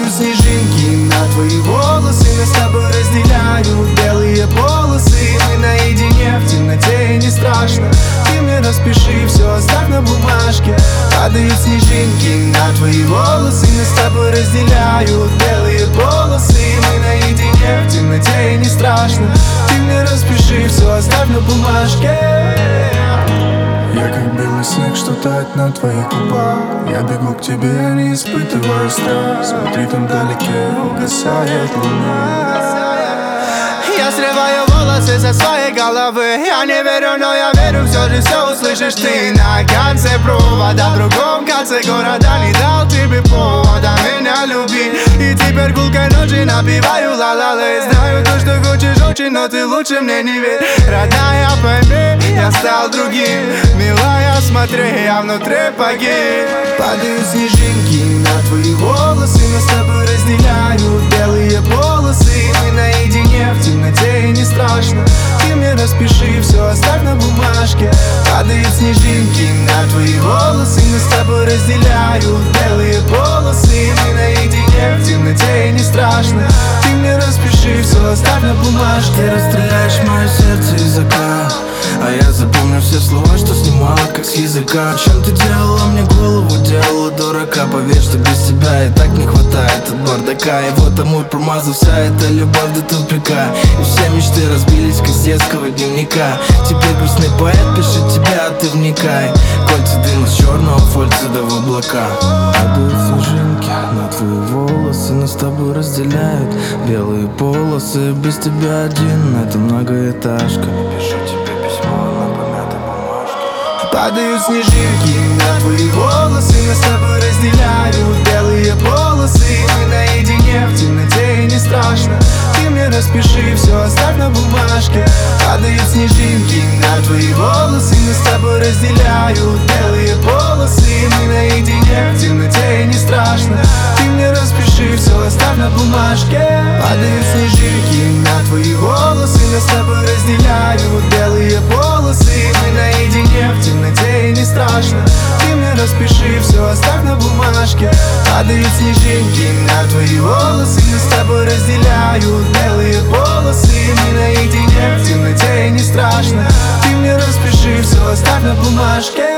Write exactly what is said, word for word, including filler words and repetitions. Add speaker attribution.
Speaker 1: Падают снежинки на твои волосы, нас с тобой разделяют белые полосы. Мы наедине в темноте, и не страшно. Ты мне распиши все, оставь на бумажке. Падают снежинки на твои волосы, нас с тобой разделяют белые полосы. Мы наедине в темноте, и не страшно. Ты мне распиши все, оставь на бумажке. Я как белый снег, что тает на твоих губах. Я бегу к тебе, не испытывая страх. Смотри, там вдалеке угасает луна. Я срываю волосы со своей головы. Я не верю, но я верю, все же все услышишь ты. На конце провода, в другом конце города. Не дал тебе повода меня любить. И теперь гулкой ночи напиваю ла-ла-лей. Знаю то, что хочешь очень, но ты лучше мне не верь. Родная, пойми, я стал другим. Милая, смотри, я внутри погиб. Падают снежинки на твои волосы, нас с тобой разделяют белые полосы. Мы наедине в темноте, и не страшно. Ты мне распиши все, оставь на бумажке. Падают снежинки на твои волосы, нас с тобой разделяют белые полосы. Мы наедине в темноте, и не страшно. Ты мне распиши все, оставь на бумажке.
Speaker 2: Ты расстреляешь мое сердце языка, а я запомню все слова, что снимала как с языка. Чем ты делала мне голову, делала дурака. Поверь, что без тебя и так не хватает от бардака. И вот амур промазал, вся эта любовь до тупика. И все мечты разбились, как с детского дневника. Теперь грустный поэт пишет тебя, а ты вникай. Кольца дыма с черного фольца да в облака. Падают снежинки на твои волосы, нас с тобой разделяют белые полосы. Без тебя один, это многоэтажка. Пишу тебе письмо на помятой бумажке.
Speaker 1: Падают снежинки на твои волосы, нас с тобой разделяют белые полосы. Мы наедине в темноте, и не страшно. Ты мне распиши все, оставь на бумажке. Падают снежинки на твои волосы, нас с тобой разделяют белые полосы. Мы наедине в темноте, и не страшно. Ты мне распиши все, оставь на бумажке. Падают снежинки на твои волосы, нас с тобой разделяют белые полосы. Мы наедине в темноте, и не страшно. Ты мне распиши все, оставь на бумажке. Падают снежинки на твои волосы, нас с тобой разделяют белые полосы. Мы наедине в темноте, и не страшно. Ты мне распиши все, оставь на бумажке.